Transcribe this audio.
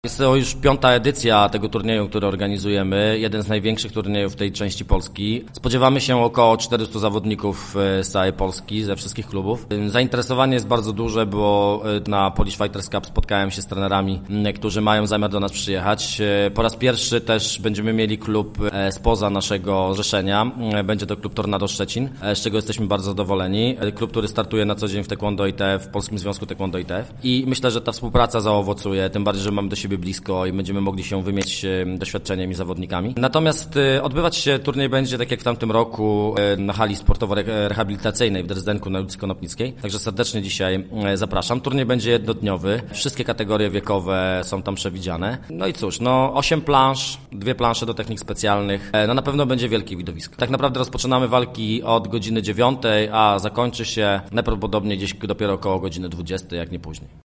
Jest to już 5. edycja tego turnieju, który organizujemy. Jeden z największych turniejów w tej części Polski. Spodziewamy się około 400 zawodników z całej Polski, ze wszystkich klubów. Zainteresowanie jest bardzo duże, bo na Polish Fighters Cup spotkałem się z trenerami, którzy mają zamiar do nas przyjechać. Po raz pierwszy też będziemy mieli klub spoza naszego zrzeszenia. Będzie to klub Tornado Szczecin, z czego jesteśmy bardzo zadowoleni. Klub, który startuje na co dzień w Taekwondo ITF, w Polskim Związku Taekwondo ITF. I myślę, że ta współpraca zaowocuje, tym bardziej, że mamy do siebie blisko i będziemy mogli się wymienić doświadczeniem i zawodnikami. Natomiast odbywać się turniej będzie, tak jak w tamtym roku, na hali sportowo-rehabilitacyjnej w Dresdenku na ulicy Konopnickiej. Także serdecznie dzisiaj zapraszam. Turniej będzie jednodniowy. Wszystkie kategorie wiekowe są tam przewidziane. No i cóż, 8 plansz, 2 plansze do technik specjalnych. Na pewno będzie wielkie widowisko. Tak naprawdę rozpoczynamy walki od godziny 9, a zakończy się najprawdopodobniej gdzieś dopiero około godziny 20, jak nie później.